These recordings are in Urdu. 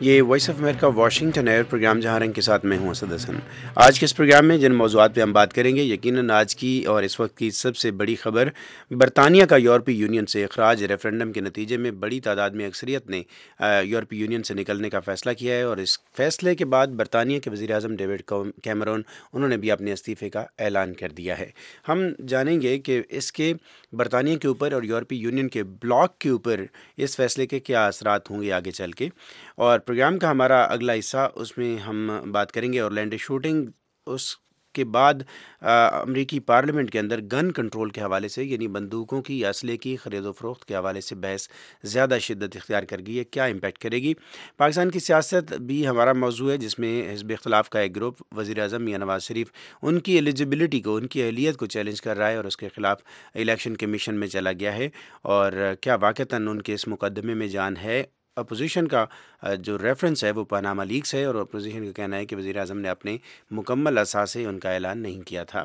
یہ voice of America Washington air program جہاں رنگ کے ساتھ میں ہوں اسد حسن۔ آج کے اس پروگرام میں جن موضوعات پہ ہم بات کریں گے، یقیناً آج کی اور اس وقت کی سب سے بڑی خبر برطانیہ کا یورپی یونین سے اخراج۔ ریفرنڈم کے نتیجے میں بڑی تعداد میں اکثریت نے یورپی یونین سے نکلنے کا فیصلہ کیا ہے، اور اس فیصلے کے بعد برطانیہ کے وزیر اعظم ڈیوڈ کیمرون انہوں نے بھی اپنے استعفے کا اعلان کر دیا ہے۔ ہم جانیں گے کہ اس کے برطانیہ کے اوپر اور یورپی یونین کے بلاک کے اوپر اس فیصلے کے کیا اثرات ہوں گے آگے چل کے، اور پروگرام کا ہمارا اگلا حصہ اس میں ہم بات کریں گے اورلینڈو شوٹنگ، اس کے بعد امریکی پارلیمنٹ کے اندر گن کنٹرول کے حوالے سے، یعنی بندوقوں کی اسلحے کی خرید و فروخت کے حوالے سے بحث زیادہ شدت اختیار کر گئی ہے، کیا امپیکٹ کرے گی۔ پاکستان کی سیاست بھی ہمارا موضوع ہے، جس میں حزب اختلاف کا ایک گروپ وزیر اعظم میاں نواز شریف ان کی ایلیجبلٹی کو، ان کی اہلیت کو چیلنج کر رہا ہے اور اس کے خلاف الیکشن کمیشن میں چلا گیا ہے، اور کیا واقعتاً ان کے اس مقدمے میں جان ہے۔ اپوزیشن کا جو ریفرنس ہے وہ پاناما لیکس ہے، اور اپوزیشن کا کہنا ہے کہ وزیر اعظم نے اپنے مکمل اثاثے ان کا اعلان نہیں کیا تھا۔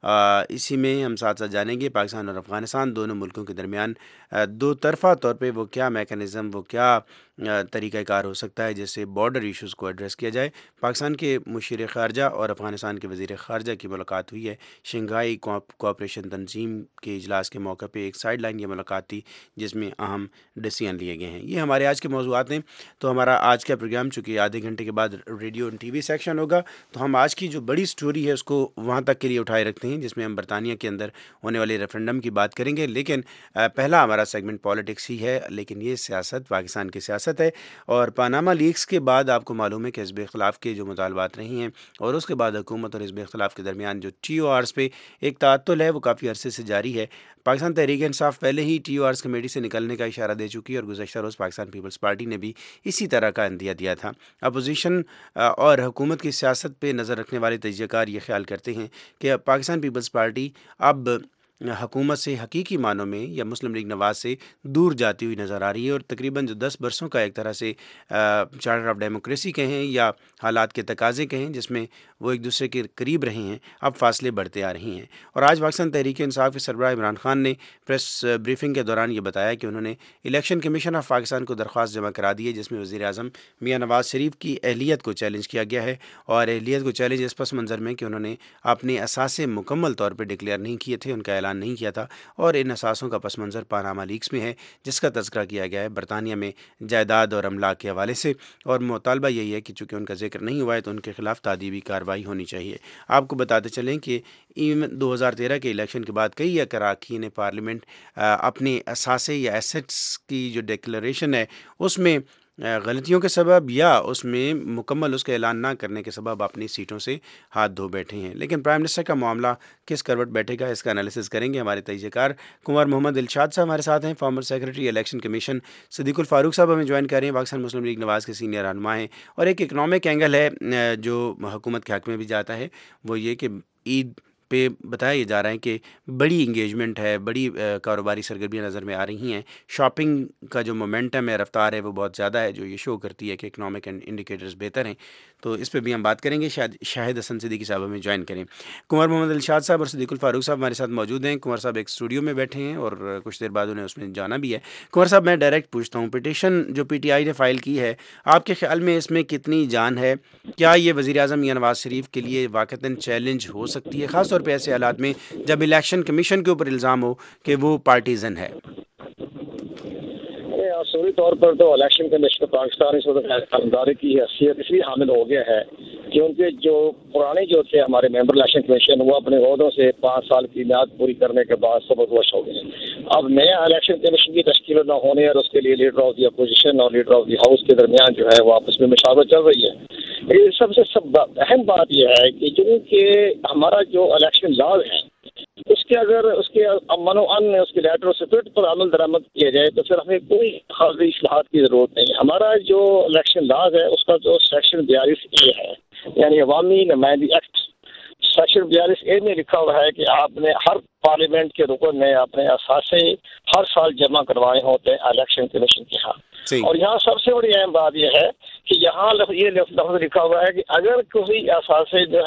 اسی میں ہم ساتھ ساتھ جانیں گے پاکستان اور افغانستان دونوں ملکوں کے درمیان دو طرفہ طور پہ وہ کیا میکانزم، وہ کیا طریقہ کار ہو سکتا ہے جس سے بارڈر ایشوز کو ایڈریس کیا جائے۔ پاکستان کے مشیر خارجہ اور افغانستان کے وزیر خارجہ کی ملاقات ہوئی ہے شنگھائی کوآپریشن تنظیم کے اجلاس کے موقع پہ۔ ایک سائیڈ لائن یہ ملاقات تھی جس میں اہم ڈیسیژن لیے گئے ہیں۔ یہ ہمارے آج کے موضوعات ہیں۔ تو ہمارا آج کا پروگرام چونکہ آدھے گھنٹے کے بعد ریڈیو اور ٹی وی سیکشن ہوگا، تو ہم آج کی جو بڑی سٹوری ہے اس کو وہاں تک کے لیے اٹھائے رکھتے ہیں، جس میں ہم برطانیہ کے اندر ہونے والے ریفرنڈم کی بات کریں گے۔ لیکن پہلا ہمارا سیگمنٹ پالیٹکس ہی ہے، لیکن یہ سیاست پاکستان کی سیاست ہے، اور پاناما لیکس کے بعد آپ کو معلوم ہے کہ حزب اختلاف کے جو مطالبات رہی ہیں، اور اس کے بعد حکومت اور حزب اختلاف کے درمیان جو ٹی او آرز پہ ایک تعطل ہے وہ کافی عرصے سے جاری ہے۔ پاکستان تحریک انصاف پہلے ہی ٹی او آرز کمیٹی سے نکلنے کا اشارہ دے چکی ہے، اور گزشتہ روز پاکستان پیپلز پارٹی نے بھی اسی طرح کا عندیہ دیا تھا۔ اپوزیشن اور حکومت کی سیاست پہ نظر رکھنے والے تجزیہ کار یہ خیال کرتے ہیں کہ پاکستان پیپلز پارٹی اب حکومت سے حقیقی معنوں میں یا مسلم لیگ نواز سے دور جاتی ہوئی نظر آ رہی ہے، اور تقریباً جو 10 برسوں کا ایک طرح سے چارٹر آف ڈیموکریسی کہیں یا حالات کے تقاضے کہیں جس میں وہ ایک دوسرے کے قریب رہے ہیں، اب فاصلے بڑھتے آ رہی ہیں۔ اور آج پاکستان تحریک انصاف کے سربراہ عمران خان نے پریس بریفنگ کے دوران یہ بتایا کہ انہوں نے الیکشن کمیشن آف پاکستان کو درخواست جمع کرا دی ہے، جس میں وزیر اعظم میاں نواز شریف کی اہلیت کو چیلنج کیا گیا ہے، اور اہلیت کو چیلنج اس پس منظر میں کہ انہوں نے اپنے اثاثے مکمل طور پہ ڈکلیئر نہیں کیے تھے، ان کا اعلان نہیں کیا تھا، اور ان اثاثوں کا پس منظر پاناما لیکس میں ہے، جس کا تذکرہ کیا گیا ہے برطانیہ میں جائیداد اور املاک کے حوالے سے، اور مطالبہ یہی ہے کہ چونکہ ان کا ذکر نہیں ہوا ہے تو ان کے خلاف تادیبی کارروائی ہونی چاہیے۔ آپ کو بتاتے چلیں کہ 2013 کے الیکشن کے بعد کئی اراکین پارلیمنٹ اپنے اثاثے یا ایسٹس کی جو ڈکلریشن ہے اس میں غلطیوں کے سبب یا اس میں مکمل اس کا اعلان نہ کرنے کے سبب اپنی سیٹوں سے ہاتھ دھو بیٹھے ہیں۔ لیکن پرائم منسٹر کا معاملہ کس کروٹ بیٹھے گا، اس کا انالیسس کریں گے ہمارے تجزیہ کار کنور محمد الشاد صاحب ہمارے ساتھ ہیں، former secretary election commission. Siddique ul-Farooq صاحب ہمیں جوائن کر رہے ہیں، پاکستان مسلم لیگ نواز کے سینئر رہنما ہیں، اور ایک اکنامک اینگل ہے جو حکومت کے حق میں بھی جاتا ہے، وہ یہ کہ عید پہ بتایا یہ جا رہا ہے کہ بڑی انگیجمنٹ ہے، بڑی کاروباری سرگرمیاں نظر میں آ رہی ہیں، شاپنگ کا جو مومنٹم ہے، رفتار ہے، وہ بہت زیادہ ہے، جو یہ شو کرتی ہے کہ اکنامک انڈیکیٹرز بہتر ہیں۔ تو اس پہ بھی ہم بات کریں گے، شاہد حسن صدیقی صاحب ہمیں جوائن کریں۔ کنور محمد الشاد صاحب اور صدیق الفاروق صاحب ہمارے ساتھ موجود ہیں۔ کنور صاحب ایک اسٹوڈیو میں بیٹھے ہیں اور کچھ دیر بعد انہیں اس میں جانا بھی ہے۔ کنور صاحب میں ڈائریکٹ پوچھتا ہوں، پٹیشن جو پی ٹی آئی نے فائل کی ہے، آپ کے خیال میں اس میں کتنی جان ہے؟ کیا یہ وزیر اعظم میاں نواز شریف کے لیے واقعتاً چیلنج ہو سکتی ہے، خاص طور پہ ایسے حالات میں جب الیکشن کمیشن کے اوپر الزام ہو کہ وہ پارٹیزن ہے؟ اصولی طور پر تو الیکشن کمیشن پاکستان اس وقت ادارے کی حیثیت اس لیے حامل ہو گیا ہے کیونکہ جو پرانے جو تھے ہمارے ممبر الیکشن کمیشن، وہ اپنے عہدوں سے 5 سال کی میعاد پوری کرنے کے بعد سبکدوش ہو گئے۔ اب نیا الیکشن کمیشن کی تشکیل نہ ہونے اور اس کے لیے لیڈر آف دی اپوزیشن اور لیڈر آف دی ہاؤس کے درمیان جو ہے وہ آپس میں مشاورت چل رہی ہے۔ سب سے اہم بات یہ ہے کہ چونکہ ہمارا جو الیکشن لاز ہے اس کے اگر اس کے امن و امن اس کے لیٹر سپرٹ پر عمل درآمد کیا جائے تو پھر ہمیں کوئی خاص اصلاحات کی ضرورت نہیں۔ ہمارا جو الیکشن لاز ہے اس کا جو سیکشن 42A ہے، یعنی عوامی نمائندگی ایکٹ، سیکشن 42A میں لکھا ہوا ہے کہ آپ نے ہر پارلیمنٹ کے رکن نے اپنے اثاثے ہر سال جمع کروائے ہوتے ہیں الیکشن کمیشن کے ہاں۔ اور یہاں سب سے بڑی اہم بات یہ ہے کہ یہاں یہ لفظ لکھا ہوا ہے کہ اگر کوئی اثاثے جو